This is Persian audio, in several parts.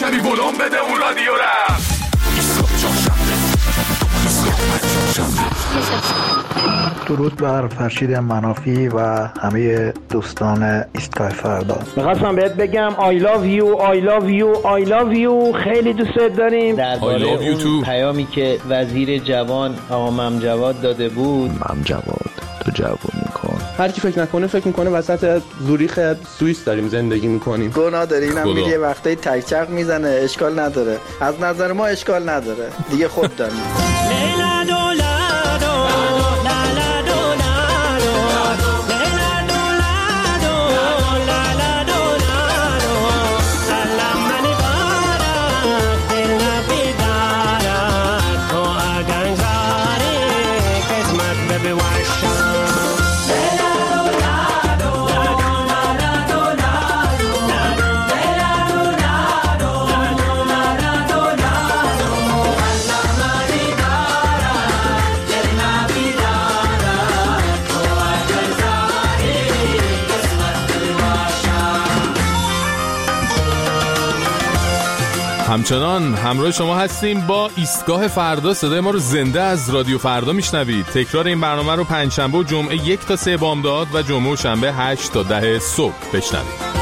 کمی ولوم بده اون رادیو را. درود بر فرشید منافی و همه دوستان ایستگاه فردا. میخواستم بهت بگم I love you I love you I love you، خیلی دوست داریم. درباره اون پیامی که وزیر جوان آقا ممجواد داده بود. ممجواد تو جوونی کن. هر کی فکر نکنه فکر میکنه وسط زوریخ سوئیس داریم زندگی میکنیم. گناه داره، اینم میگه یه وقتایی تکچق میزنه، اشکال نداره. از نظر ما اشکال نداره دیگه، خود داریم. همچنان همراه شما هستیم با ایستگاه فردا. صدای ما رو زنده از رادیو فردا میشنوید. تکرار این برنامه رو پنجشنبه و جمعه 1 تا 3 بامداد و جمعه و شنبه 8 تا 10 صبح بشنوید.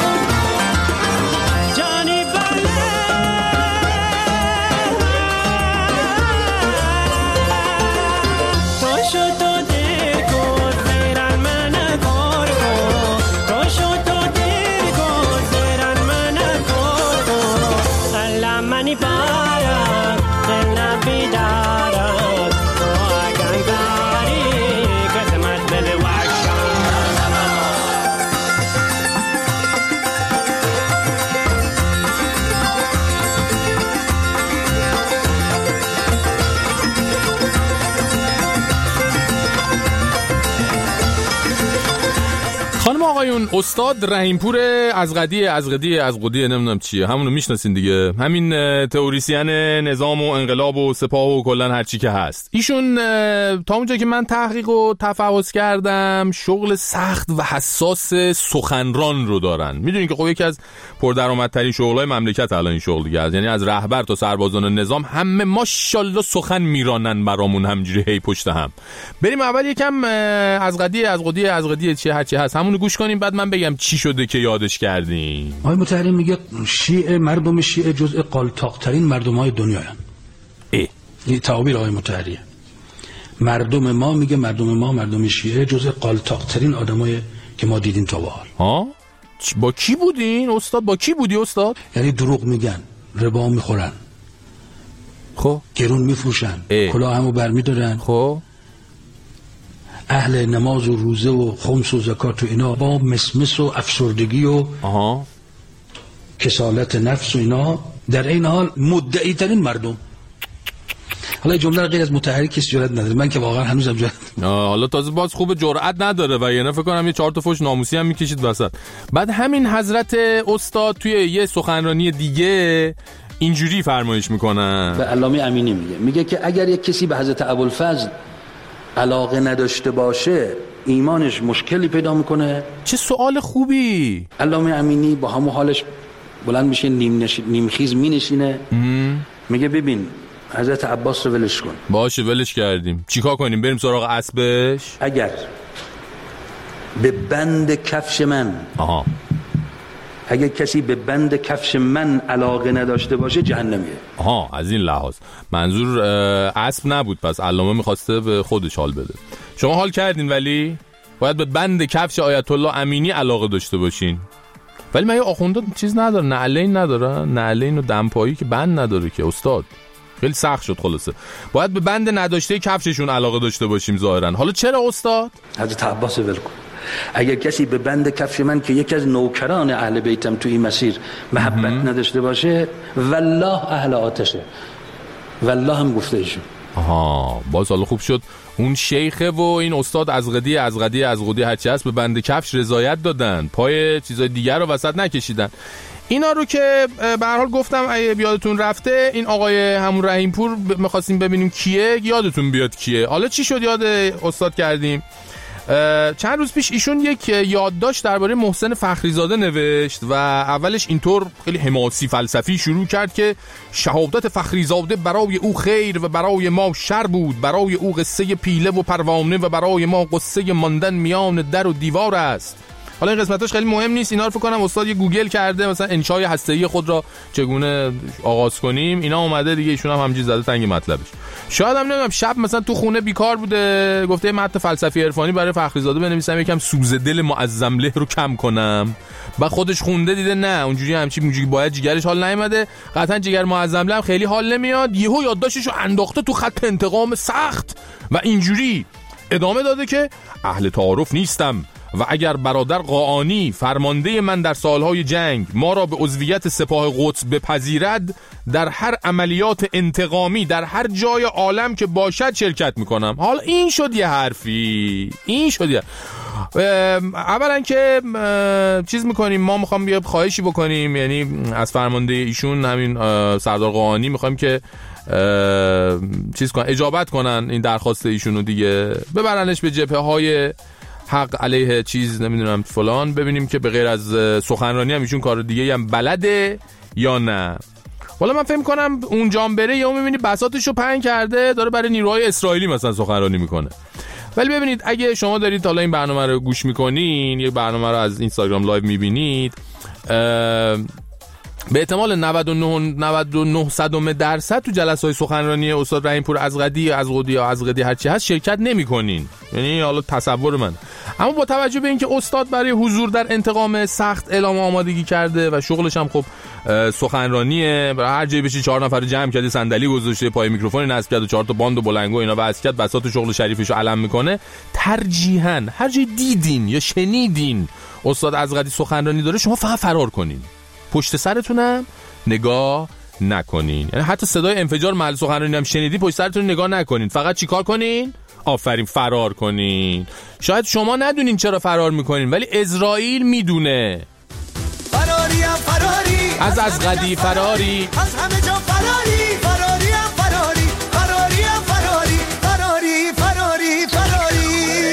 خانم آقایون، استاد رحیمپور از قدیه نمیدونم چیه، همونو میشناسین دیگه، همین تئوریسین نظام و انقلاب و سپاه و کلن هر چی که هست. ایشون تا اونجا که من تحقیق و تفحص کردم شغل سخت و حساس سخنران رو دارن. میدونین که خب یکی از پردرآمدترین شغلای مملکت الان این شغل دیگه، یعنی از رهبر تا سربازان نظام همه ماشاءالله سخن میرانن برامون همینجوری هی پشت هم. بریم اول یکم از قدیه چی هر چی هست همون گوش کنیم، بعد من بگم چی شده که یادش کردیم. آقای مطهری میگه مردم شیعه جزء قالتاق‌ترین مردم‌های دنیا هستند. این تعبیر آقای مطهریه. مردم شیعه جزء قالتاق‌ترین آدمای که ما دیدیم تا به حال. با کی بودین استاد؟ با کی بودی استاد؟ یعنی دروغ میگن، ربا میخورن، خب گرون میفروشن، کلاهمو برمیدارن، خب اهل نماز و روزه و خمس و زکات و اینا، با مسمس و افسردگی و کسالت نفس و اینا، در این حال مدعی ترین مردم. حالا جمله غیر از مطهری کسی جرئت نداره، من که واقعا هنوزم جرئت. حالا تازه باز خوب جرئت نداره و یعنی فکر کنم یه 4 تا فوش ناموسی هم میکشید وسط. بعد همین حضرت استاد توی یه سخنرانی دیگه اینجوری فرمایش میکنن. به علامه امینی میگه که اگر یک کسی به حضرت ابوالفضل علاقه نداشته باشه ایمانش مشکلی پیدا میکنه. چه سوال خوبی. علامه امینی با همون حالش بلند میشه، نیمخیز مینشینه، میگه ببین حضرت عباس رو ولش کن. باشه ولش کردیم، چیکار کنیم؟ بریم سراغ اسبش. اگر به بند کفش من اگر کسی به بند کفش من علاقه نداشته باشه جهنمیه. از این لحاظ منظور اسب نبود، پس علامه میخواسته به خودش حال بده. شما حال کردین ولی باید به بند کفش آیت الله امینی علاقه داشته باشین. ولی من یه آخونده چیز نداره، نعلین نداره، نعلین و دمپایی که بند نداره که استاد. خیلی سخت شد. خلاصه باید به بند نداشته کفششون علاقه داشته باشیم ظاهرا. حالا چرا استاد؟ حضرت عباس ول کن. اگر کسی به بند کفش من که یکی از نوکران اهل بیتم تو این مسیر محبت نداشته باشه، والله اهل آتشه. والله هم گفته ایشون. باز حالا خوب شد اون شیخه و این استاد از قدیه هرچی هست به بند کفش رضایت دادن، پای چیزای دیگر رو وسط نکشیدن. اینا رو که به هر حال گفتم اگه یادتون رفته، این آقای همون رحیمپور می‌خواستیم ببینیم کیه، یادتون بیاد کیه. حالا چی شد یاد استاد کردیم؟ چند روز پیش ایشون یک یادداشت درباره محسن فخریزاده نوشت و اولش اینطور خیلی حماسی فلسفی شروع کرد که شهادت فخریزاده برای او خیر و برای ما شر بود، برای او قصه پیله و پروانه و برای ما قصه ماندن میان در و دیوار است. حالا این قسمتاش خیلی مهم نیست، اینا رو فکر کنم استاد یه گوگل کرده، مثلا انشای هسته‌ای خود را چگونه آغاز کنیم، اینا اومده دیگه، ایشون هم همینجوری زده تنگ مطلبش. شاید هم نمیدونم شب مثلا تو خونه بیکار بوده، گفته متن فلسفی عرفانی برای فخریزاده بنویسم یکم سوز دل معظم له رو کم کنم. بعد خودش خونده دیده نه اونجوری همچین باید جیگرش حال نیومده، قطعا جیگر معظم له خیلی حال نمیاد، یهو یادداشتشو انداخته تو خط انتقام سخت و اینجوری ادامه داده که اهل تعارف نیستم و اگر برادر قاآنی فرمانده من در سالهای جنگ ما را به عضویت سپاه قدس بپذیرد، در هر عملیات انتقامی در هر جای عالم که باشد شرکت میکنم. حالا این شد یه حرفی، این شد یه اولا که چیز میکنیم، ما میخوام یه خواهشی بکنیم، یعنی از فرمانده ایشون همین سردار قاآنی میخوایم که چیز کنن، اجابت کنن این درخواست ایشونو دیگه، ببرنش به جبهه های حق علیه چیز نمیدونم فلان، ببینیم که به غیر از سخنرانی هم ایشون کار دیگه هم بلده یا نه. والا من فکر می‌کنم اونجام بره یا می‌بینی بساطشو پهن کرده داره برای نیروهای اسرائیلی مثلا سخنرانی میکنه. ولی ببینید اگه شما دارید حالا این برنامه رو گوش میکنین، یه برنامه رو از اینستاگرام لایو میبینید، به احتمال 99.99% تو جلسه‌های سخنرانی استاد رحیم پور ازغدی یا ازغدی هرچی هست شرکت نمی‌کنین، یعنی حالا تصور من. اما با توجه به اینکه استاد برای حضور در انتقام سخت اعلام آمادگی کرده و شغلش هم خب سخنرانیه، برای هر جایی بشی 4 نفر جمع کرده، صندلی گذاشته، پای میکروفون نصب کرده، 4 تا باند و بلنگو اینا واسه کرد، بساط شغل شریفشو علم میکنه. ترجیحاً هر جای دیدین یا شنیدین استاد ازغدی سخنرانی داره شما فقط فرار کنین، پشت سرتونم نگاه نکنین، یعنی حتی صدای انفجار محل سخنرانی هم شنیدی پشت سرتون نگاه نکنین، فقط چیکار کنین؟ آفرین، فرار کنین. شاید شما ندونین چرا فرار میکنین ولی اسرائیل میدونه. فراری از ازغدی فراری، از همه جا فراری، فراری فراری، فراری فراری، فراری فراری، فراری.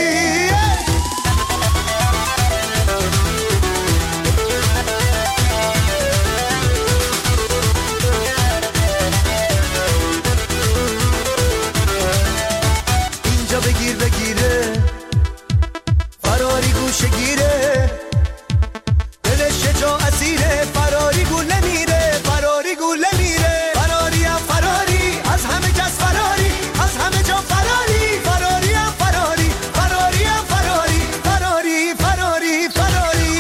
اینجا بگیره فراری گوشه گیره، دلش جا اسیره، فراری گوله میره، فراری گوله میره، فراری هم فراری، از همه کس فراری، از همه جا فراری، فراری هم فراری، فراری هم فراری، فراری فراری فراری.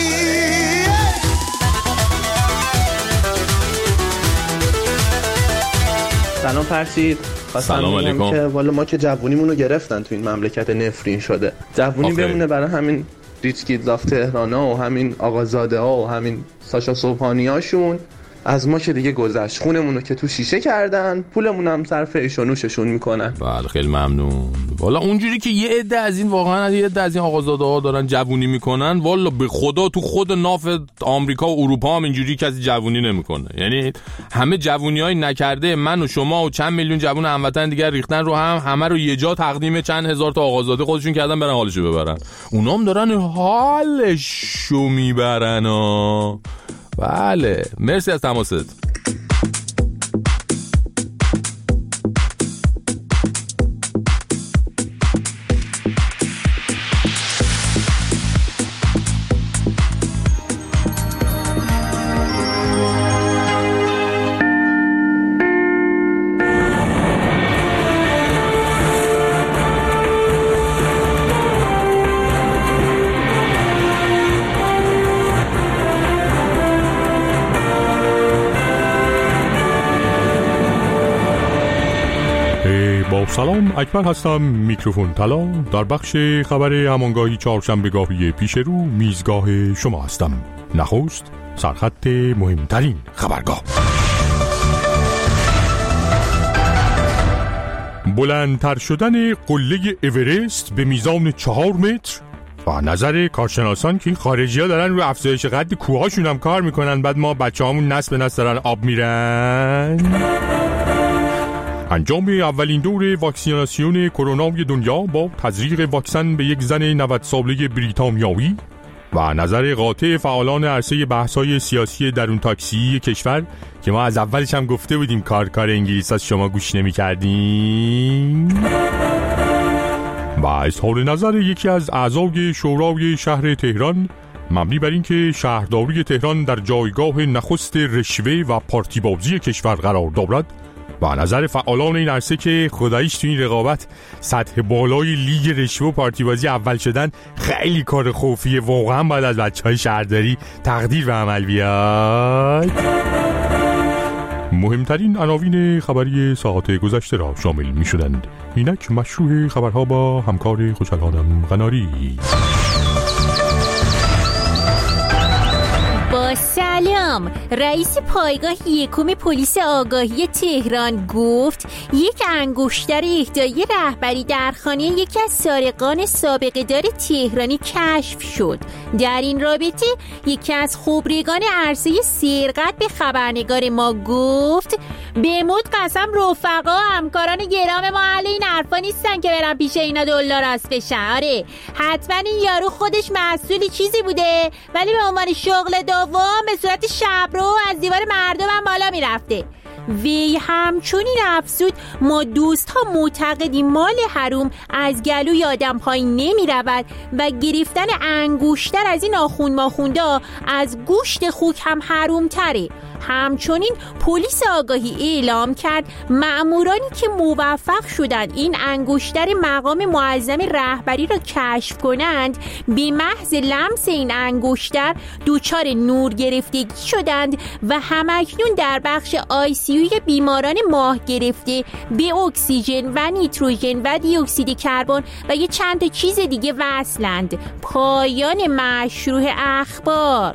سلام فرشید. سلام علیکم. که والا ما که جوونیمونو گرفتن تو این مملکت نفرین شده، جوونی بمونه برای همین ریچ کیدلاف تهرانا و همین آقازاده ها و همین ساشا صبحانی هاشون، از ما که دیگه گذشت، خونمونو که تو شیشه کردن، پولمون هم صرف ایش و نوششون میکنن. بله خیلی ممنون. والا اونجوری که یه عده از این واقعا یه عده از این آقازاده ها دارن جوونی میکنن، والا به خدا تو خود ناف آمریکا و اروپا هم اینجوری کسی جوونی نمیکنه، یعنی همه جوونیای نکرده من و شما و چند میلیون جوون هموطن دیگر ریختن رو همه رو یه جا تقدیم چند هزار تا آقازاده خودشون کردن برن حالشو ببرن، اونام دارن حالشو میبرن. بله مرسی از تماست. سلام، اکبر هستم، میکروفون طلا، در بخش خبر همانگاهی چهارشنبهگاهی پیش رو میزگاه شما هستم. نخست سرخط مهمترین خبرگاه. بلندتر شدن قله اورست به میزان 4 متر و نظر کارشناسان که این خارجی ها دارن روی افزایش قد کوهاشون هم کار میکنن، بعد ما بچه هامون نسل به نسل دارن آب میرن. انجام اولین دور واکسیناسیون کرونای دنیا با تزریق واکسن به یک زن 90 ساله بریتانیایی و نظر قاطع فعالان عرصه بحث‌های سیاسی درون تاکسی کشور که ما از اولش هم گفته بودیم کار انگلیس از شما گوش نمی‌کردیم، و اظهار نظر یکی از اعضای شورای شهر تهران مبنی بر اینکه شهرداری تهران در جایگاه نخست رشوه و پارتی بازی کشور قرار دارد و نظر فعالان این عرصه که خداییش تو این رقابت سطح بالای لیگ رشوه و پارتی بازی اول شدن خیلی کار خوفیه، واقعا باید از بچهای شهرداری تقدیر به عمل بیاد. مهمترین عناوین خبری ساعات گذشته را شامل می شدند. اینک مشروع خبرها با همکار خوشحالانم قناری. با سلام. رئیس پایگاه یکم پلیس آگاهی تهران گفت یک انگشتر اهدایی رهبری در خانه یکی از سارقان سابقه دار تهرانی کشف شد. در این رابطه یکی از خبرگان عرصه سرقت به خبرنگار ما گفت بمود قسم رفقا همکاران گرام ما اهل این حرفا نیستن که برن پیش اینا دلار راست بشن. آره حتما این یارو خودش مسئولی چیزی بوده، ولی به عنوان شغل دوم به صورت شبرو از دیوار مردم هم بالا میرفته. وی همچنین افزود ما دوست ها معتقدیم مال حروم از گلوی آدم پایین نمی رود و گرفتن انگشتر از این آخوند ماخوندا از گوشت خوک هم حروم تره. همچنین پلیس آگاهی اعلام کرد مأمورانی که موفق شدند این انگشتر مقام معظم رهبری را کشف کنند به محض لمس این انگشتر دچار نور گرفتگی شدند و همکنون در بخش ICU بیماران ماه گرفته به اکسیژن و نیتروژن و دی اکسید کربن و یه چند تا چیز دیگه وصلند. پایان مشروع اخبار.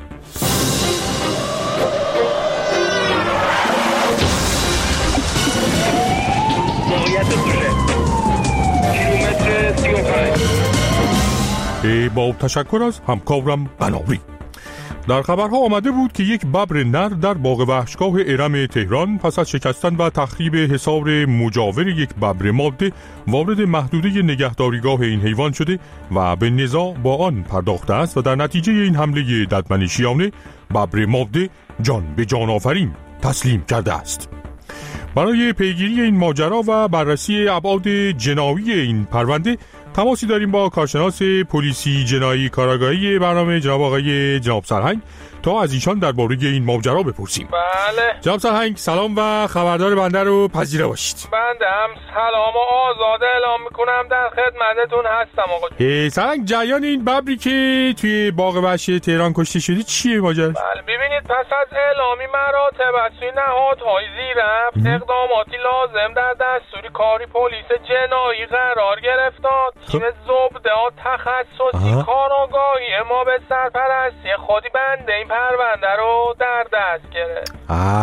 با تشکر از همکارم قناری. در خبرها آمده بود که یک ببر نر در باغ وحشگاه ارم تهران پس از شکستن و تخریب حصار مجاور یک ببر ماده وارد محدوده نگهداریگاه این حیوان شده و به نزاع با آن پرداخته است و در نتیجه این حمله ددمنشیانه ببر ماده جان به جان آفرین تسلیم کرده است. برای پیگیری این ماجرا و بررسی ابعاد جنایی این پرونده تماسی داریم با کارشناس پلیسی جنایی کارآگاهی برنامه جناب سرهنگ تا از ایشان درباره این ماجرا بپرسیم. بله جناب سرهنگ سلام و خبردار بنده رو پذیرا باشید. بنده هم سلام و آزاده اعلام میکنم در خدمتتون هستم آقا. سرهنگ جریان این ببری که توی باغ وحشی تهران کشته شده چیه ماجرا؟ بله ببینید پس از اعلامی مراتب از سوی نهادهای زیرفت اقداماتی لازم در دستور کاری پلیس جنایی قرار گرفتاد. تیم زبده تخصصی کارآگاهی ما به سرپرستی خودی بنده این پرونده رو در دست گرفت.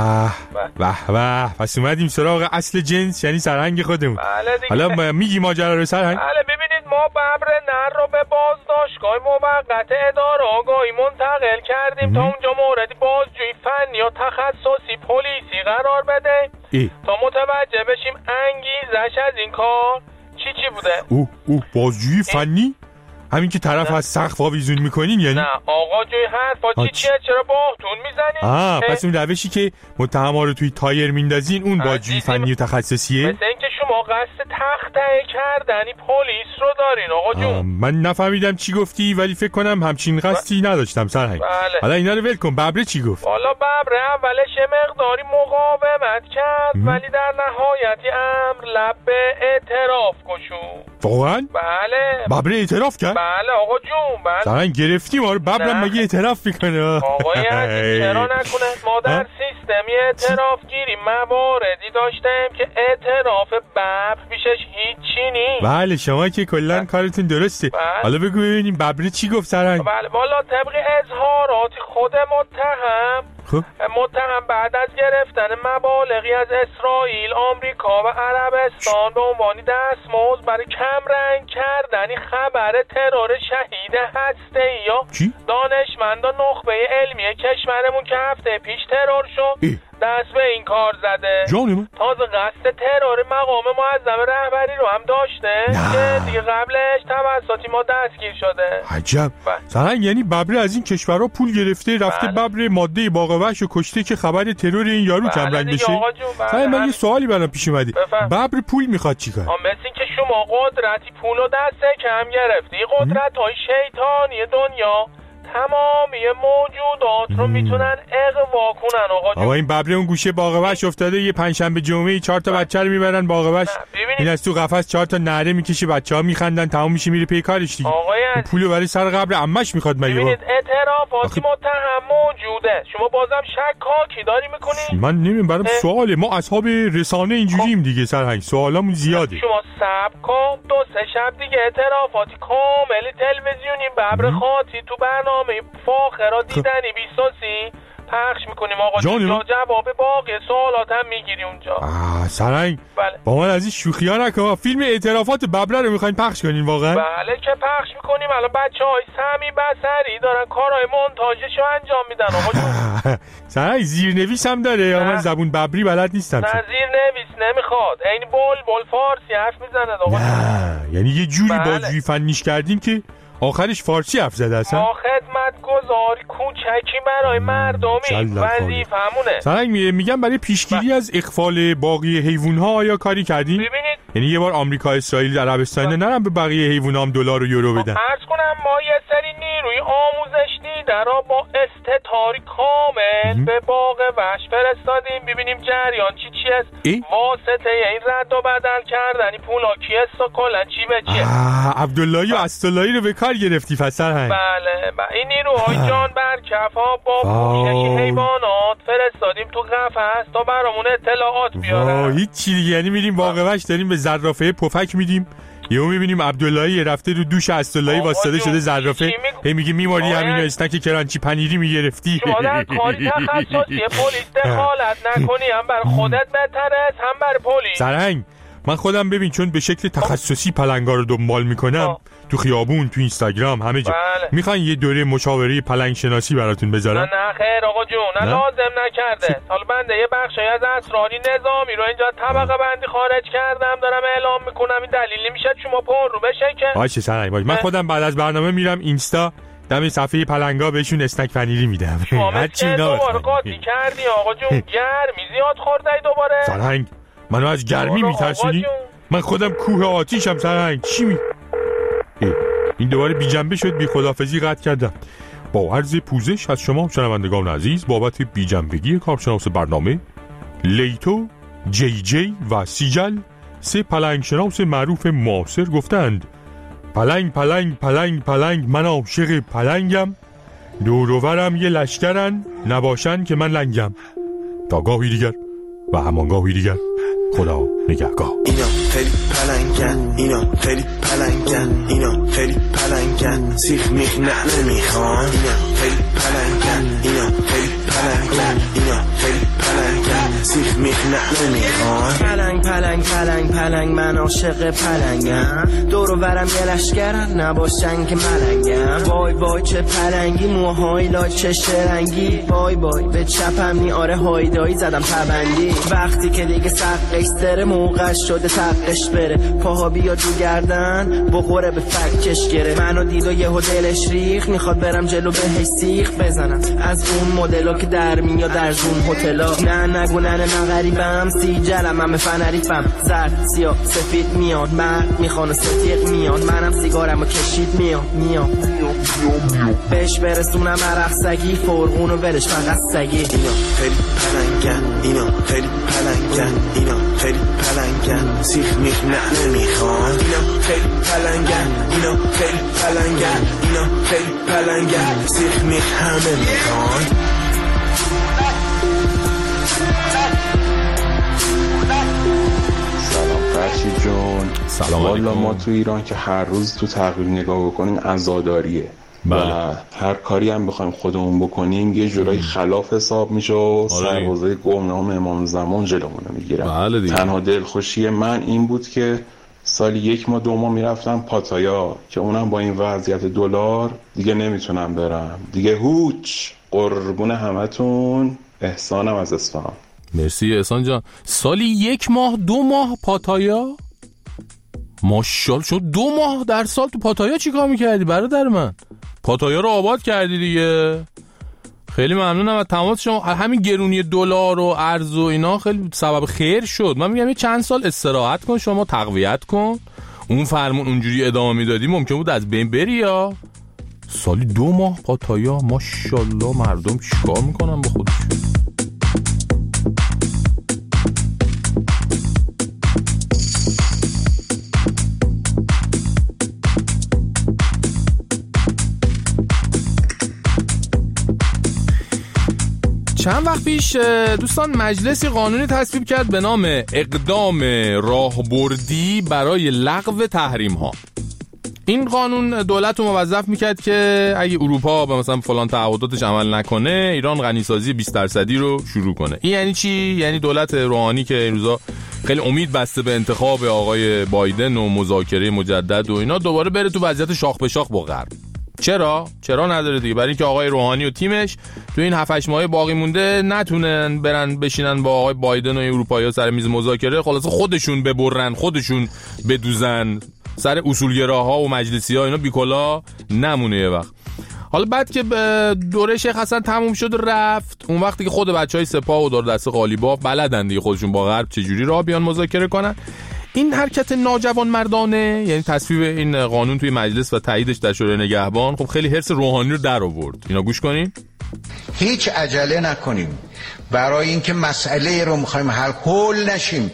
به پس اومدیم سراغ اصل جنس یعنی سرهنگ خودمون. بله دیگه. حالا میگی ماجرا رو سرهنگ؟ بله ببینید ما ببر نر رو به بازداشتگاه موقت اداره آگاهی منتقل کردیم تا اونجا موردی بازجویی فنی و تخصصی پلیسی قرار بده تا متوجه بشیم انگیزش از این کار چی بوده. بازجویی فنی؟ همین که طرف از سقف آویزون میکنین یعنی؟ نه آقا جوی حرفا چیه چرا باهتون میزنین؟ پس اون روشی که متهما رو توی تایر میندازین اون بازجویی فنی و تخصصیه؟ مثل اینکه شما قصد تخته کردنی پلیس رو دارین آقا جون. من نفهمیدم چی گفتی ولی فکر کنم همچین قصدی نداشتم سرهنگ. بله. حالا اینا رو ول کن. ببره چی گفت؟ والا ببره اولش مقداری مقاومت کرد ولی در نهایتی امر لب به اعتراف گشود. واقعا؟ بله. ببره اعتراف کرد؟ بله آقا جون. بله. سرهنگ گرفتی ما رو. ببرم مگه اعتراف میکنه؟ آقای عزیز چرا نکنه؟ ما در سیستمی اعتراف گیری مواردی داشتیم که اعتراف ببر پیشش هیچی نیست. بله شما که کلا کارتون درسته. حالا بگو ببینیم ببره چی گفت سرهنگ؟ بله والا طبق اظهارات خود متهم متهم بعد از گرفتن مبالغی از اسرائیل، آمریکا و عربستان به عنوان دستمزد برای کمرنگ کردن خبر ترور شهید هسته‌ای یا دانشمندان نخبه علمی کشورمون که هفته پیش ترور شد دست به این کار زده. تازه قصد ترور مقام معظم رهبری رو هم داشته که دیگه قبلش توسطی ما دستگیر شده. عجب. سرنگ یعنی ببره از این کشورها پول گرفته رفته ببره ماده باغ وحش و کشته که خبر ترور این یارو کمرنگ بشه. من یه سوالی برام پیش اومده. ببر پول میخواد چیکار؟ مثل که شما قدرتی پولو دست کم گرفتی، قدرت‌های شیطانی دنیا تمامی موجودات رو میتونن اغوا کنن آقا جون. آقا این ببره اون گوشه باغ وحش افتاده، یه پنجشنبه جمعه 4 تا بچه رو میبرن باغ وحش، این از تو قفس 4 تا نعره میکشه، بچه‌ها میخندن، تمام میشه میره پی کارش دیگه. این پولو برای سر قبر عمش میخواد مگه؟ ببینید اعترافاتی متهم موجوده، شما بازم شکاکی داری میکنی؟ من نمیدونم، برام سواله، ما اصحاب رسانه اینجوریم دیگه سرهنگ، سوالامون زیاده. شما صبر کن 2-3 شب دیگه اعترافاتی کاملی تلویزیونی ببر خاطی تو برنامه فاخرا دیدنی 20 پخش میکنیم آقا جون. جواب باقی سوالات هم میگیری اونجا. سرنگ با من از این شوخی ها نکن. فیلم اعترافات ببره رو میخواین پخش کنین واقعا؟ بله که پخش میکنیم. الان بچه های سمی بصری دارن کارهای مونتاژش رو انجام میدن آقا جون. سرنگ زیرنویس هم داره یا من زبون ببری بلد نیستم؟ نه زیرنویس نمیخواد، این بول فارسی حرف میزنه آقا. نه یعنی یه جوری بازجویی فنیش کردین که آخرش فارسی حرف زده اصلا. خدمتگزاری کوچکی برای مردمی وظیفه همونه. سرنگ میگم برای پیشگیری از اغفال باقی حیوان‌ها آیا کاری کردین؟ ببینید یعنی یه بار آمریکا اسرائیل عربستان نرم به بقیه حیوان‌ها هم دلار و یورو بدن. عرض کنم ما یه سری نیروی آموزش دیده را با استتاری کامل به باغ وحش فرستادیم ببینیم جریان چی است. واسطه این رد و بدل کردنی پولا کی است و کلا چی به چیه. عبداللهی و اسداللهی رو به کار گرفتی فسر هنگ. بله این نیروهای جان برکف ها با پوشش حیوانات فرستادیم تو قفس تا برامون اطلاعات بیارن. هیچ چی دیگه، یعنی میریم باغ وحش داریم به زرافه پفک میدیم، یهو میبینیم عبداللهی رفته رو دوش اسداللهی واسطه شده زرافه، هی میگه میماری همین اسنک کرانچی پنیری میگرفتی. شما در کاری تخصصی پلیس دخالت نکنی، هم بر خودت بهتره هم بر پلیس. سرهنگ من خودم ببین چون به شکل تخصصی پلنگا رو دنبال میکنم تو خیابون تو اینستاگرام همه جا. میخواین یه دوره مشاوره پلنگ شناسی براتون بذارم؟ نه خیر آقا جون، نه لازم نکرده. حالا بنده یه بخشی از اسراری نظامی رو اینجا طبقه بندی خارج کردم دارم اعلام میکنم، این دلیل نمیشه شما پر رو بشه که باشه سرنگ باشه. من خودم بعد از برنامه میرم اینستا دم صفحه پلنگا بهشون اسنک پنیری میدم. هرچی دوباره قاطی کردی آقا جون، گرمی زیاد خوردی دوباره. سرنگ منو از گرمی میترسونی؟ من خودم کوه آتیشم سرنگ. چی می این دوباره بی جنبه شد، بی خداحافظی قطع کردم. با عرض پوزش از شما شنوندگان عزیز بابت بی جنبگی کارشناس برنامه لیتو، جی جی و سیجل، 3 پلنگ شناس معروف معاصر گفتند پلنگ پلنگ پلنگ پلنگ من عاشق پلنگم، دوروورم یه لشکرن نباشن که من لنگم. تا گاهی دیگر و همانگاهی دیگر، خدا نگهگاه. اینا خیلی پلنگن، اینا خیلی پلنگن، اینا خیلی پلنگن، سیخ میخ نمیخوان. اینا خیلی پلنگن، اینا خیلی پلنگن، اینا خیلی پلنگن، سیخ میخ نمیخوان. پلنگ پلنگ پلنگ پلنگ من عاشق پلنگم، دور و برم یه لشکرن نباشن که ملنگم. وای وای چه پلنگی، موهای لای چه رنگی، وای وای به چپم میاره هایدایی زدم پبندی. وقتی که دیگه سقش داره موقع شده تقش بره، پاها بیا جو گردن بخوره به فکش گره. منو دید و یهو دلش ریخ، میخواد برم جلو بهش سیخ بزنم از اون مدلا که در میاد در زون هتلا. نه نگو نه من غریبم، سیجلم من به فنریفم، زرد سیاه سفید میاد، مرد میخوانه ستیق میاد، منم سیگارمو کشید میاد بهش برسونم عرق سگی، فرغونو برش فقط سگی. اینا خیلی پلنگن، اینا خیلی پلنگن، اینا خیلی پلنگن، سیخ میخ نمیخوان. اینا خیلی پلنگن، اینا خیلی پلنگن، اینا خیلی پلنگن، سیخ میخ همه میخوان. سلام فرشید جون. سلام والا ما تو ایران که هر روز تو تقویم نگاه بکنیم عزاداریه. بله. و هر کاری هم بخوایم خودمون بکنیم یه جورایی خلاف حساب میشه و سربازای گمنام امام زمان جلومون رو میگیرن. بله تنها دلخوشی من این بود که سالی 1 ماه 2 ماه میرفتم پاتایا که اونم با این وضعیت دلار دیگه نمیتونم برم دیگه. هوچ قربون همتون. احسانم از اصفهان. مرسی احسان جان. سالی 1 ماه 2 ماه پاتایا؟ ماشاءالله شد 2 ماه در سال تو پاتایا چیکار میکردی برادر من؟ پاتایا رو آباد کردی دیگه. خیلی ممنونم از تماس شما. همین گرونی دلار و ارز و اینا خیلی سبب خیر شد. من میگم یه چند سال استراحت کن، شما تقویت کن. اون فرمون اونجوری ادامه میدادی ممکن بود از بین بری. یا سالی 2 ماه پاتایا، ماشاءالله مردم چیکار میکنن با خودشون. چند وقت پیش دوستان مجلسی قانونی تصویب کرد به نام اقدام راهبردی برای لغو تحریم ها. این قانون دولت رو موظف میکرد که اگه اروپا به مثلا فلان تعهداتش عمل نکنه ایران غنیسازی 20% رو شروع کنه. این یعنی چی؟ یعنی دولت روحانی که این روزا خیلی امید بسته به انتخاب آقای بایدن و مذاکره مجدد و اینا دوباره بره تو وضعیت شاخ به شاخ با غرب. چرا نداره دیگه؟ برای اینکه آقای روحانی و تیمش تو این 7-8 ماه باقی مونده نتونن برن بشینن با آقای بایدن و اروپایی‌ها سر میز مذاکره، خلاص خودشون ببرن، خودشون بدوزن، سر اصولگراها و مجلسی‌ها اینا بیکلا نمونه یه وقت. حالا بعد که دوره شیخ حسن تموم شد رفت، اون وقتی که خود بچهای سپاه و دار دست قالیباف بلدن دیگه خودشون با غرب چجوری راه بیان مذاکره کنن، این حرکت ناجوان مردانه یعنی تصویب این قانون توی مجلس و تاییدش در شورای نگهبان خب خیلی حرص روحانی رو در آورد. اینا گوش کنین. هیچ عجله نکنیم برای اینکه مسئله رو می‌خوایم حل نشیم.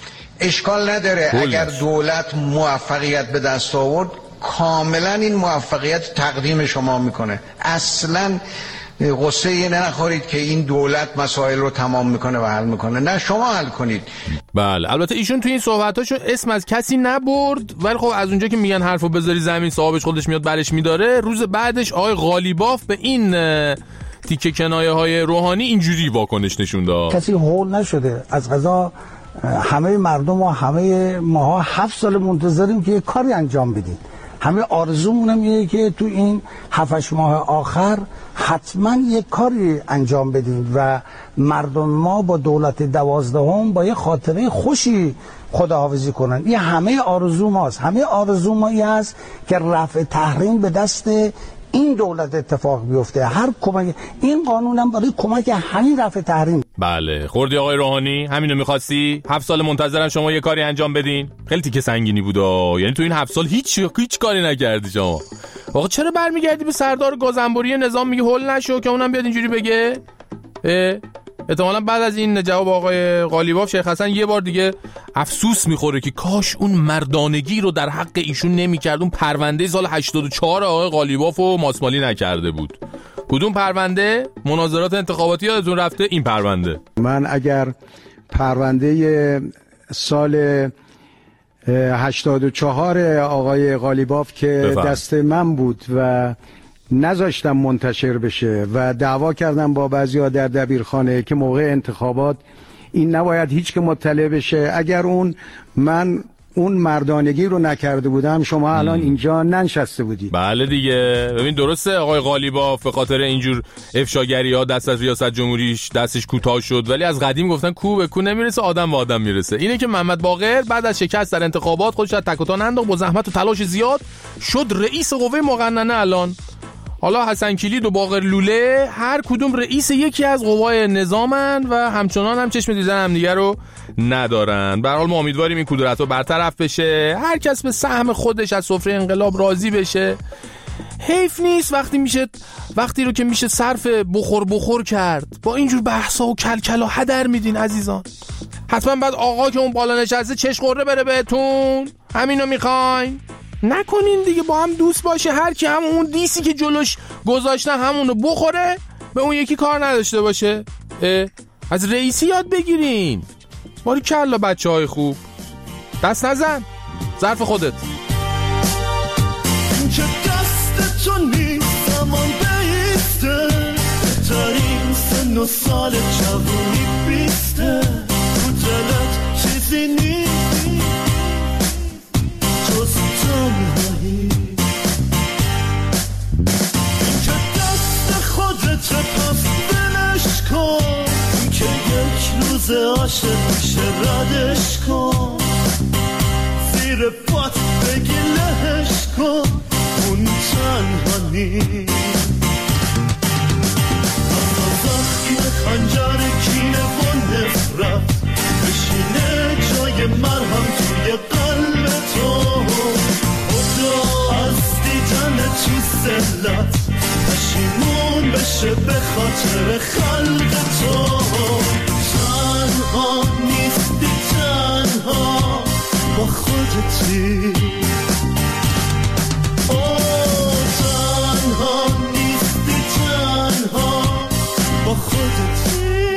اشکال نداره اگر دولت موفقیت به دست آورد کاملا این موفقیت تقدیم شما میکنه. اصلا غصه نخورید که این دولت مسائل رو تمام میکنه و حل میکنه. نه، شما حل کنید. بله، البته ایشون توی این صحبتاشو اسم از کسی نبرد، ولی خب از اونجا که میگن حرفو بذاری زمین صاحبش خودش میاد برش میداره، روز بعدش آقای قالیباف به این تیکه کنایه های روحانی اینجوری واکنش نشون داد. کسی هول نشده. از قضا همه مردم و همه ماها 7 سال منتظریم که یه کاری انجام بدیم. همه آرزومون اینه که تو این 7-8 ماه آخر حتما یک کاری انجام بدیم و مردم ما با دولت 12 با یه خاطره خوشی خداحافظی کنن. این همه آرزو ماست. همه آرزو ما این هست که رفع تحریم به دست این دولت اتفاق بیفته. هر کمک این قانونم برای کمک همین رفع تحریم. بله، خوردی آقای روحانی؟ همینو می‌خواستی؟ 7 سال منتظرم شما یه کاری انجام بدین. خیلی تیکه سنگینی بود. یعنی تو این 7 سال هیچ کاری نکردی شما. واقعا چرا برمیگردی به سردار گازنبوری نظام میگی هول نشو که اونم بیاد اینجوری بگه؟ احتمالاً بعد از این جواب آقای قالیباف شیخ حسن یه بار دیگه افسوس میخوره که کاش اون مردانگی رو در حق ایشون نمیکرد. اون پرونده سال 84 آقای قالیباف رو ماسمالی نکرده بود. کدوم پرونده؟ مناظرات انتخاباتی یادتون رفته؟ این پرونده. من اگر پرونده سال 84 آقای قالیباف که دست من بود و نذاشتم منتشر بشه و دعوا کردم با بعضی‌ها در دبیرخانه که موقع انتخابات این نباید هیچ که مطلع بشه، اگر من اون مردانگی رو نکرده بودم شما الان اینجا ننشسته بودی. بله دیگه. ببین درسته آقای قالیباف به خاطر اینجور افشاگری‌ها دست از ریاست جمهوریش دستش کوتاه شد، ولی از قدیم گفتن کو به کو نمیرسه، آدم به آدم میرسه. اینه که محمد باقر بعد از شکست در انتخابات خودش از تک و تا ننداخت، با زحمت و تلاش زیاد شد رئیس قوه مقننه. الان حالا حسن کلید و باقر لوله هر کدوم رئیس یکی از قوای نظامن و همچنان هم چشم دیدن همدیگه رو ندارن. به هر حال ما امیدواریم این کدورت‌ها برطرف بشه، هر کس به سهم خودش از سفره انقلاب راضی بشه. حیف نیست وقتی رو که میشه صرف بخور کرد با اینجور بحثا و کلکلا هدر میدین عزیزان. حتما بعد آقا که اون بالا نشسته چش قره بره بهتون. همینو میخواین؟ نکنین دیگه، با هم دوست باشه، هر کی هم اون دیسی که جلوش گذاشتن همونو بخوره، به اون یکی کار نداشته باشه. از رئیسی یاد بگیرین. باری کلا بچه‌های خوب، دست نزن، ظرف خودت. که دست تو نیست 29 سال جوونی بیسته، تو دلت چیزی نیست جز تنهایی. این که دست خودت پس بلش کن، این که یک روز عاشق میشه ردش کن، زیر پات بگی لهش کن، اون تنها نیست. خنجر کینه و نفرت بشینه جای مرهم توی قلب تو، خدا از دیدن تو ذلت پشیمون بشه به خاطر خلق تو. تنها نیستی، تنها با خودتی، تنها نیستی، تنها با خودتی.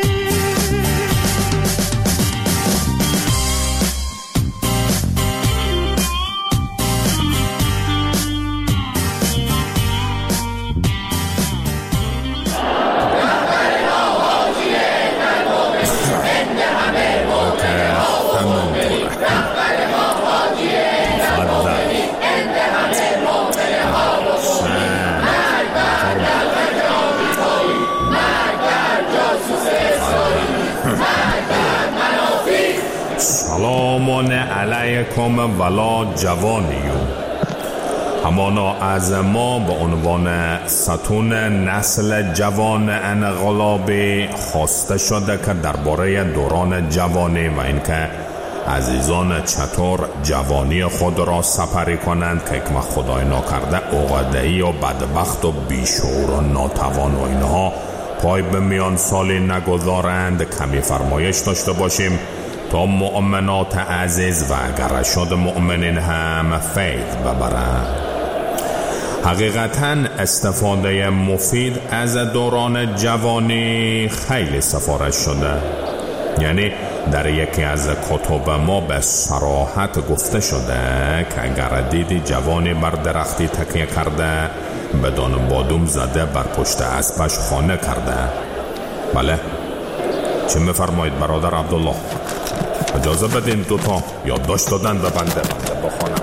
سلام علیکم ولا جوانیو. همانا از ما به عنوان ستون نسل جوان انقلابی خواسته شده که درباره دوران جوانی و اینکه عزیزان چطور جوانی خود را سپری کنند که یک خدای ناکرده عقده‌ای و بدبخت و بیشعور و ناتوان و اینها پای به میان سالی نگذارند، کمی فرمایش داشته باشیم تا مؤمنات عزیز و اگر شد مؤمنین هم فیض ببرند. حقیقتاً استفاده مفید از دوران جوانی خیلی سفارش شده. یعنی در یکی از کتب ما به صراحت گفته شده که اگر دیدی جوانی بر درختی تکیه کرده، بدان بادوم زده بر پشت اسبش خانه کرده. بله، چه میفرمایید برادر عبدالله؟ اجازه بدین دوتا یادداشت دادن به بنده بخوانم.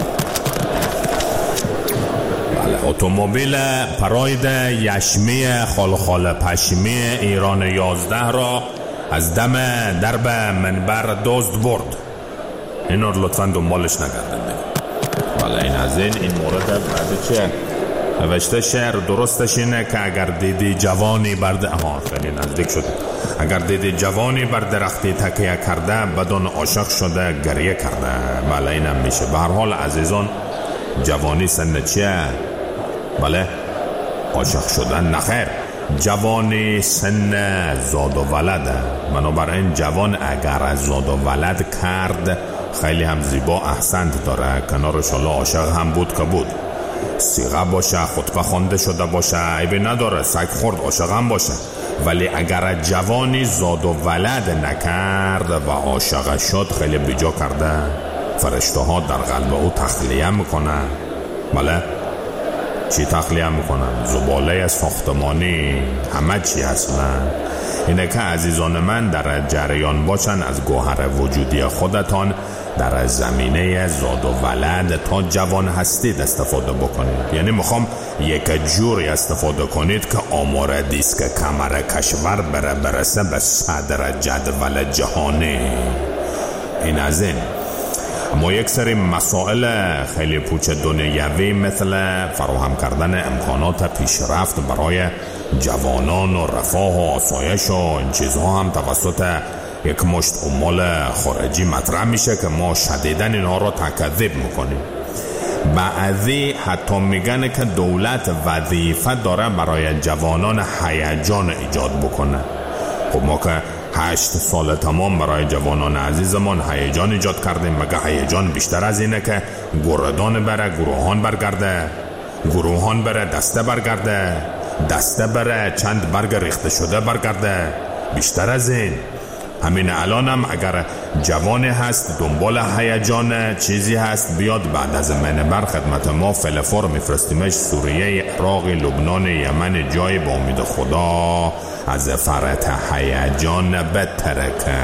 بله، اتومبیل پراید یشمی خال پشمی ایران 11 را از دم درب منبر دزد برد. این رو لطفاً دنبالش نگردن. بله، این از این مورد بعد چیه؟ نوشته شعر درستش اینه که اگر دیدی جوانی خیلی نزدیک شده. اگر دیدی جوانی بر درختی تکیه کرده، بدون عاشق شده گریه کرده. بله، اینم میشه. به هر حال عزیزان، جوانی سن چیه؟ بله، عاشق شدن نخیر. جوانی سن زاد و ولده. بنابراین جوان اگر زاد و ولد کرد خیلی هم زیبا احسنت داره. کنارش الله عاشق هم بود که بود، سیغه باشه، خطبه خوانده شده باشه، عیبی نداره، سگ خورد عاشق هم باشه. ولی اگر جوانی زاد و ولد نکرد و عاشق شد خیلی بیجا کرده. فرشته ها در قلب او تخلیه میکنن. بله، چی تخلیه میکنن؟ زباله ساختمانی، همه چی اصلا. اینه که عزیزان من در جریان باشن از گوهر وجودی خودتان در زمینه زاد و ولد تا جوان هستید استفاده بکنید. یعنی میخوام یک جوری استفاده کنید که آمار دیسک کمر کشور برسه به صدر جدول جهانی. این از این. اما یک سری مسائل خیلی پوچ دنیوی مثل فراهم کردن امکانات پیشرفت برای جوانان و رفاه و آسایش و این چیزها هم توسط یک مشت عمال خارجی مطرح میشه که ما شدیداً اینها رو تکذیب میکنیم. بعضی حتی میگن که دولت وظیفه داره برای جوانان هیجان ایجاد بکنه. خب ما که 8 سال تمام برای جوانان عزیزمان هیجان ایجاد کردیم، مگه هیجان بیشتر از اینه که گردان بره گروهان برگرده، گروهان بره دسته برگرده، دسته بره چند برگ ریخته شده برگرده؟ بیشتر از این. همین الانم اگر جوانی هست دنبال هیجان چیزی هست بیاد بعد از منبر خدمت ما فلفور میفرستیمش سوریه، عراق، لبنان، یمن، جای با امید خدا از فرط هیجان بترکه.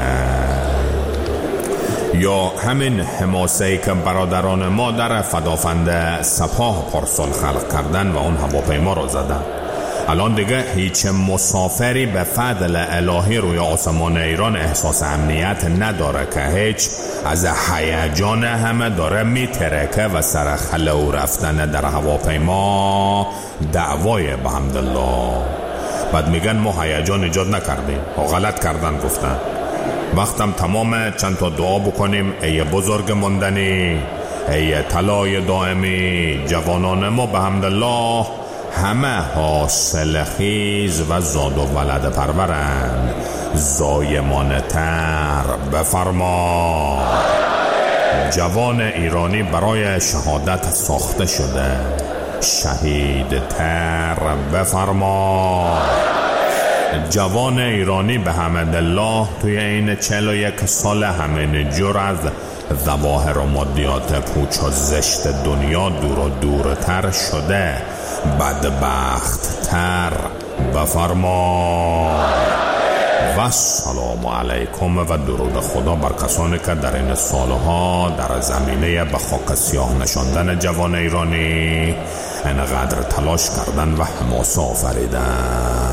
یا همین حماسه‌ای که برادران ما در فدافند سپاه پارسال خلق کردن و اون هواپیما رو زدن. الان دیگه هیچ مسافری به فضل الهی روی آسمان ایران احساس امنیت نداره که هیچ از هیجان همه داره میترکه و سر خلو رفتن در هواپیما دعوای بحمدالله. بعد میگن ما هیجان ایجاد نکردیم و غلط کردن گفتن. وقتم تمام چند تا دعا بکنیم ای بزرگ ماندنی، ای طلای دائمی، جوانان ما بحمدالله همه حاصل خیز و زاد و ولد پرورند، زایمان تر بفرما. جوان ایرانی برای شهادت ساخته شده، شهید تر بفرما. جوان ایرانی به حمدالله توی این 41 سال همین جور از ظواهر و مادیات پوچ و زشت دنیا دور و دورتر شده، بدبخت تر بفرما. و سلام علیکم و درود خدا بر کسانی که در این سالها در زمینه به خاک سیاه نشاندن جوان ایرانی اینقدر تلاش کردن و حماسه آفریدن.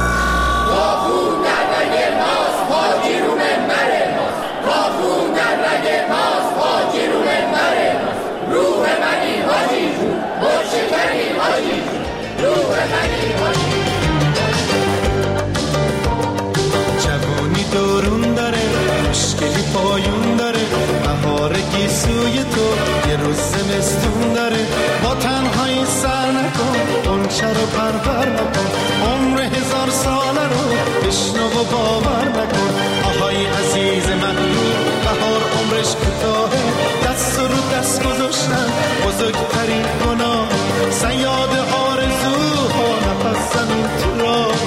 جوانی دورون داره، مشکلی پایون داره، بهار گیسوی تو یه روز زمستون داره. با تنهایی سر نکن، اونچه رو پرور نکن، عمر 1000 ساله رو بشنو و باور نکن. آهای عزیز من بهار عمرش کوتاهه، دست رو دست گذاشتن بزرگترین گناه. صیاد آرزوها نفس زمین تو راه.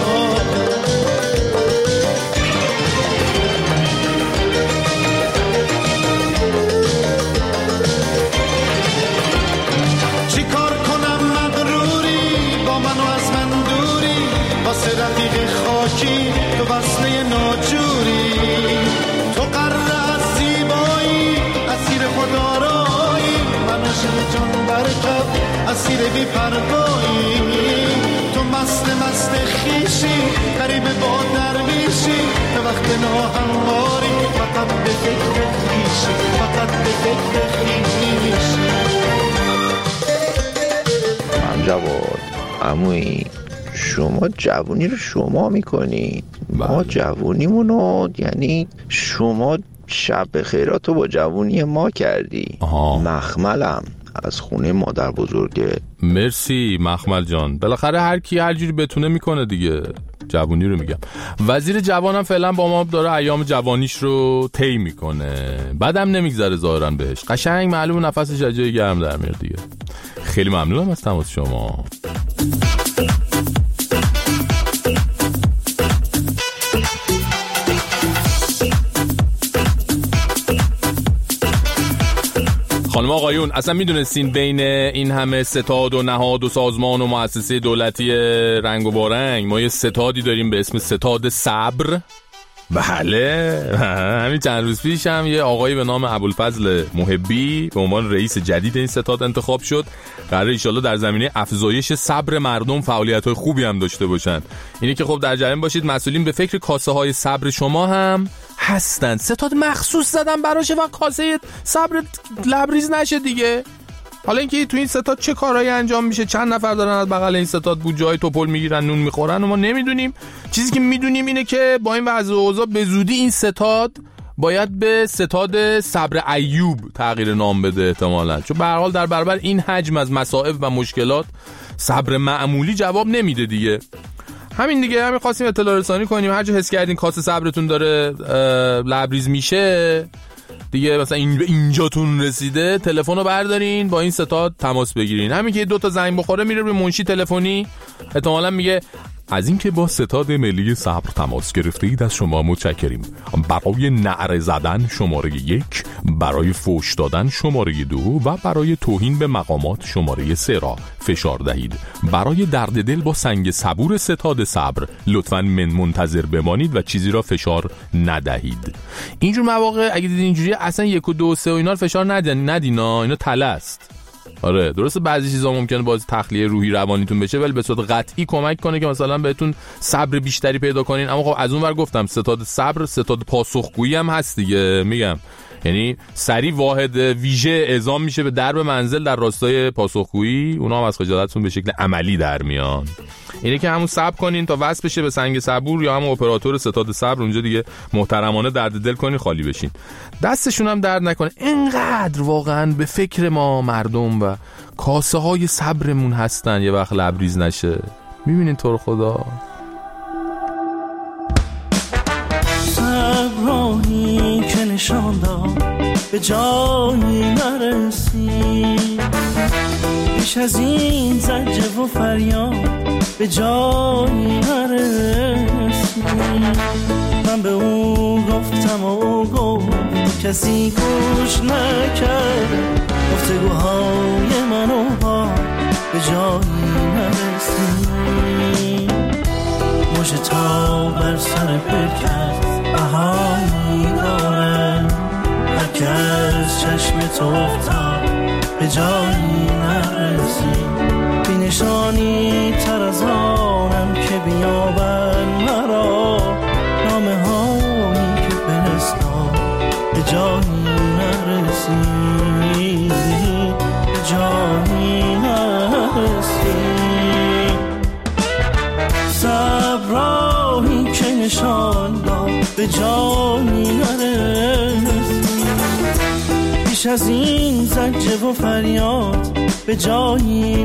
چی کار کنم مغروری با من و از من دوری، واسه رفیق خاکی تو وصله ناجوری. تو قراره از زیبایی اسیر خدارایی، من عاشق جان برکت اسیر بی پروایی. تو مست خیشی قریب با درویشی، به وقت ناهمواری فقط به فکر خیشی، فقط به فکر خیشی. جواد عمویی شما جوونی رو شما میکنی، ما جوونیمونو یعنی شما شب خیراتو با جوونی ما کردی. مخملم از خونه مادر بزرگه. مرسی مخمل جان، بالاخره هر کی هر جوری بتونه میکنه دیگه. جوونی رو میگم. وزیر جوانم فعلا با ما داره ایام جوانیش رو طی میکنه، بعدم نمیگذره ظاهرا بهش، قشنگ معلوم نفسش از جای گرم در میاد دیگه. خیلی ممنونم از تماس شما. خانم آقایون، اصلا میدونستین بین این همه ستاد و نهاد و سازمان و مؤسسه دولتی رنگ و بارنگ ما یه ستادی داریم به اسم ستاد صبر؟ بله، همین چند روز پیش هم یه آقایی به نام ابوالفضل محبی به عنوان رئیس جدید این ستاد انتخاب شد. قراره ایشالله در زمینه افزایش صبر مردم فعالیت‌های خوبی هم داشته باشن. اینه که خب در جریان باشید، مسئولین به فکر کاسه های صبر شما هم هستن. ستاد مخصوص زدن براشه و کاسه صبر لبریز نشه دیگه. حالا اینکه تو این ستاد چه کارهایی انجام میشه، چند نفر دارن از بغل این ستاد بودجه های توپل میگیرن، نون میخورن و ما نمیدونیم. چیزی که میدونیم اینه که با این وضع و اوضاع به زودی این ستاد باید به ستاد صبر ایوب تغییر نام بده احتمالاً، چون به هر حال در برابر این حجم از مصائب و مشکلات صبر معمولی جواب نمیده دیگه. همین دیگه، همین خواستیم اطلاع رسانی کنیم. هر جا حس کردین کاسه صبرتون داره لبریز میشه دیگه، مثلا اینجاتون رسیده، تلفن رو بردارین با این ستاد تماس بگیرین. همین که 2 تا زنگ بخوره میره به منشی تلفنی، احتمالاً میگه از اینکه با ستاد ملی صبر تماس گرفتید از شما متشکریم. برای نعره زدن شماره 1، برای فحش دادن شماره 2 و برای توهین به مقامات شماره 3 را فشار دهید. برای درد دل با سنگ صبور ستاد صبر لطفاً منتظر بمانید و چیزی را فشار ندهید. اینجور مواقع اگه دیدین اینجوری اصلا 1 و 2 و 3 و اینا رو فشار ندینا، اینا تله است. آره درسته بعضی چیزا ممکنه باز تخلیه روحی روانیتون بشه، ولی به صورت قطعی کمک کنه که مثلا بهتون صبر بیشتری پیدا کنین. اما خب از اون ور گفتم ستاد صبر ستاد پاسخگویی هم هست دیگه. میگم یعنی سری واحد ویژه اعزام میشه به درب منزل در راستای پاسخگویی، اونا هم از خجالتتون به شکل عملی در میان. اینه که همون صبر کنین تا وصل بشه به سنگ صبور یا همون اپراتور ستاد صبر، اونجا دیگه محترمانه درد دل کنین خالی بشین. دستشون هم درد نکنه. اینقدر واقعا به فکر ما مردم و کاسه های صبرمون هستن یه وقت لبریز نشه. میبینین تو رو خدا صبرایی که نشان داد به جایی نرسید، بیش از این زجه و فریاد به جایی نرسید. من به او گفتم و او گفت، کسی گوش نکرد، گفتگوهای منو با به جایی نرسید. مژه تا بر سر پرکت بهایی داره، هرکه از چشم تو افتاد به جایی نرسید. بی نشانی تر از آنم که بیابن مرا، نامه هایی که فرستاد به جایی نرسید، به جایی نرسید. صبرایی که نشان داد به جایی نرسید، بیش از این زجه و فریاد به جایی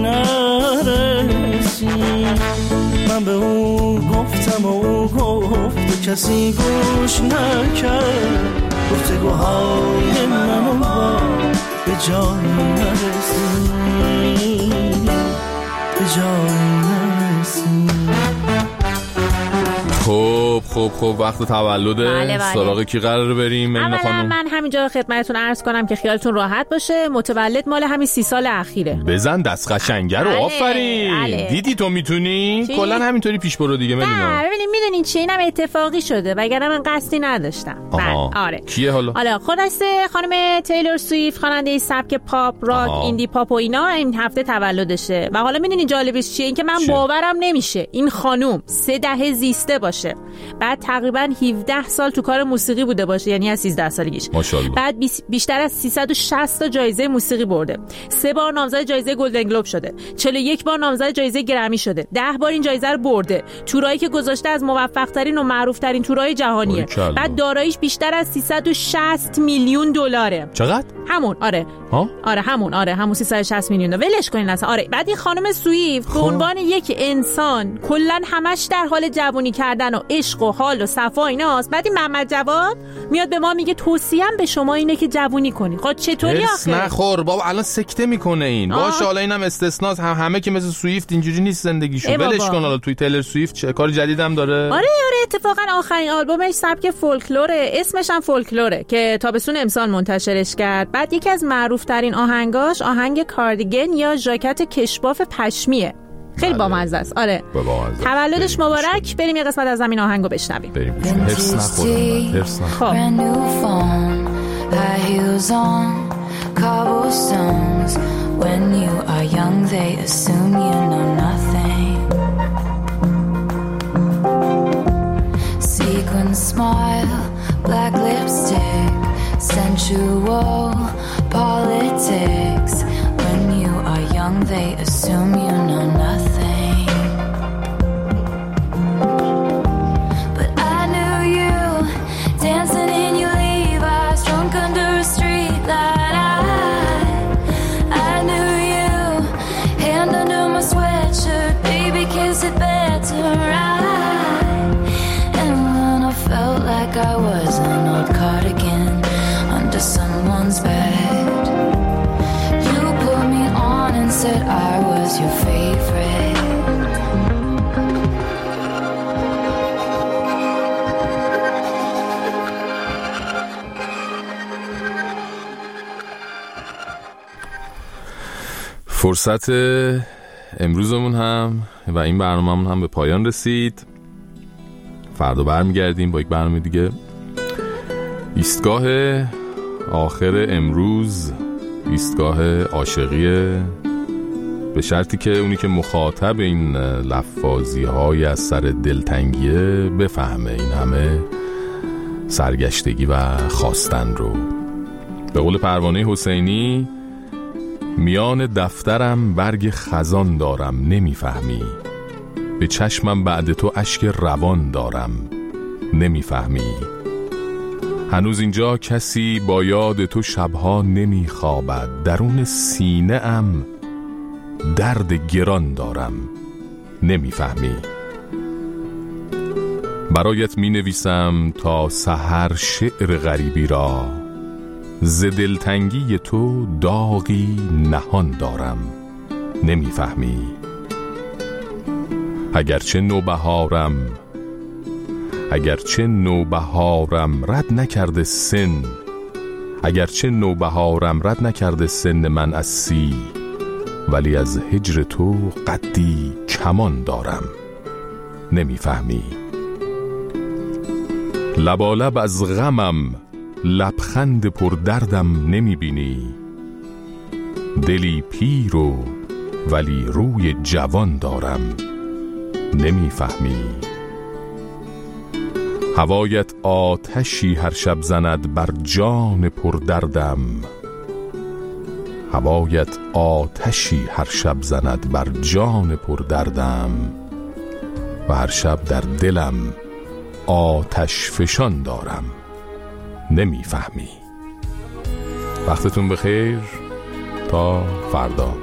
نرسید. من به او گفتم و او گفت، کسی گوش نکرد، گفتگوهای منو با به جایی نرسید، به جایی نرسید. خب وقت تولده. بله. سراغ کی قراره بریم؟ اولا من همینجا خدمتتون عرض کنم که خیالتون راحت باشه، متولد مال همین 30 سال اخیره. بزن دست قشنگه رو. آفرین. دیدی تو میتونی کلا همینطوری پیش برو دیگه. نه ببینید میدونین چیه، اینم اتفاقی شده وگرنه من قصدی نداشتم. آره کیه حالا خلاصه خانم تیلور سویفت، خواننده سبک پاپ راک ایندی پاپ و اینا، این هفته تولدشه. و حالا میدونین جالبش چیه؟ این که من باورم نمیشه این خانوم 3 دهه زیسته باشه، بعد تقریبا 17 سال تو کار موسیقی بوده باشه، یعنی از 13 سالگیش. ماشاءالله. بعد بیشتر از 360 تا جایزه موسیقی برده، 3 بار نامزد جایزه گلدن گلوب شده، 41 بار نامزد جایزه گرمی شده، 10 بار این جایزه رو برده. تورایی که گذاشته از موفق ترین و معروف ترین تورای جهانیه. بعد داراییش بیشتر از 360 میلیون دلاره. چقدر؟ همون همون 360 میلیون. ولش کنین اصلا. آره بعد این خانم سویفت به عنوان یک انسان کلا همش در حال جوونی کردن و عشق و حال و صفا ایناست. بعد این محمد جواد میاد به ما میگه توصیه‌ام به شما اینه که جوونی کنی. خب چطوری آخه؟ نخور بابا، الان سکته میکنه این. باشه حالا اینم استثناست، همه که مثل سویفت اینجوری نیست زندگیشون. ولش کن. حالا توی تیلر سویفت چه کار جدیدم داره؟ آره اتفاقا آخرین آلبومش سبک فولکلوره، اسمش هم فولکلوره که تابستون امسال منتشرش کرد. بعد یکی از معروف ترین آهنگاش آهنگ کاردیگن یا ژاکت کشباف پشمیه. خیلی بامزه است. آره تولدش مبارک. بریم یه قسمت از همین آهنگو بشنویم. بریم. هرس نخورم. Smile, black lipstick, sensual politics. When you are young, they assume you know nothing. But I knew you, dancing in your Levi's, drunk under a street light. I knew you, hand under my sweatshirt, baby, kiss it better. Felt like I was an old cardigan under someone's bed. You put me on and said I was your favorite. فرصت امروزمون هم و این برنامه‌مون هم به پایان رسید. فردا برمیگردیم با یک برنامه دیگه. ایستگاه آخر امروز ایستگاه عاشقیه، به شرطی که اونی که مخاطب این لفاظی های از سر دلتنگیه بفهمه این همه سرگشتگی و خواستن رو. به قول پروانه حسینی، میان دفترم برگ خزان دارم نمیفهمی، به چشمم بعد تو اشک روان دارم نمیفهمی، هنوز اینجا کسی با یاد تو شبها نمیخوابد، درون سینه ام درد گران دارم نمیفهمی، برایت می نویسم تا سحر شعر غریبی را، ز دلتنگی تو داغی نهان دارم نمیفهمی، اگرچه نوبهارم رد نکرده سن، اگرچه نوبهارم رد نکرده سن من از 30، ولی از هجر تو قدی کمان دارم نمیفهمی، لبالب از غمم لبخند پر دردم نمیبینی، دلی پیر و ولی روی جوان دارم نمیفهمی، هوایت آتشی هر شب زند بر جان پر دردم، هوایت آتشی هر شب زند بر جان پر دردم، و هر شب در دلم آتش فشان دارم نمیفهمی. وقتتون بخیر تا فردا.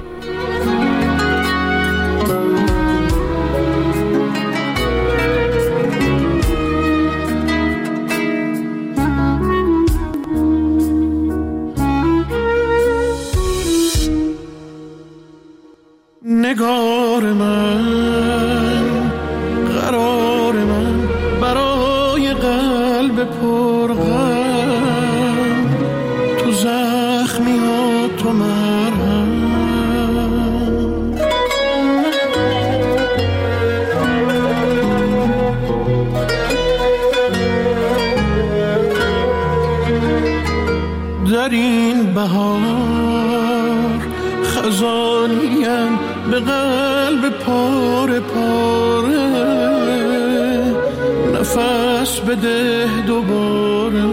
نگار من، قرار من، برای قلب پرغم، تو زخمی ها تو مرهم، در این بهار خزانیم به قلب پاره پاره، نفس بده دوباره،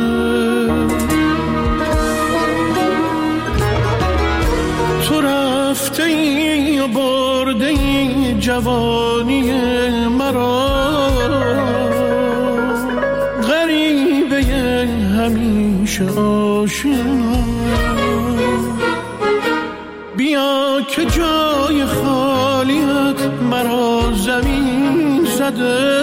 تو رفته ای و برده ای جوانی مرا، غریبه همیشه آشنا، بیا که جای خالیت مرا زمین زده،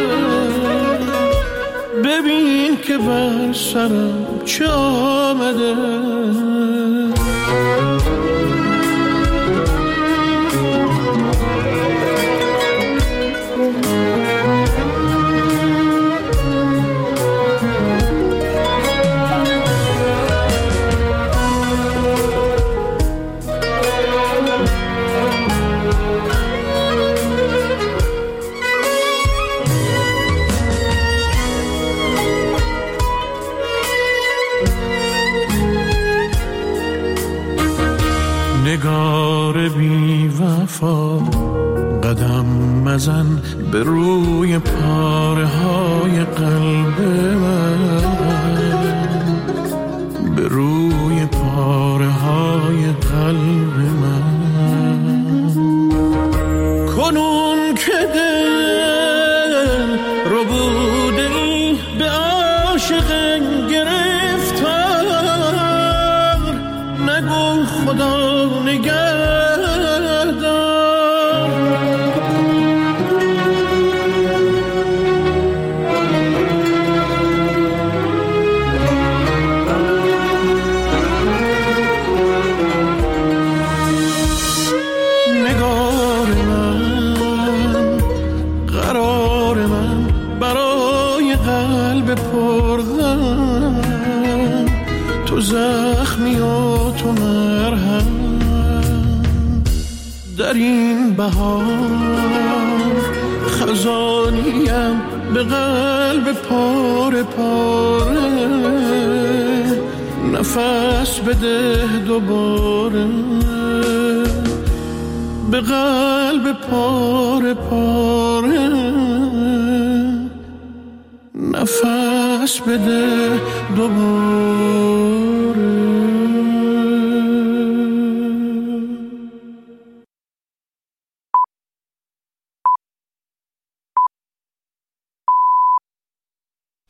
ببین که بر سرم چه آمده، نگار بی وفا قدم مزن به روی پاره های قلب من، به روی پاره های قلب من، کنون که دل رو بوده ای به عاشق گرفتار، نگو خدا تو زخمی و تو مرهم، در این بهار خزانیم به قلب پاره پاره نفس بده دوباره به قلب پاره پاره نفس بده دوباره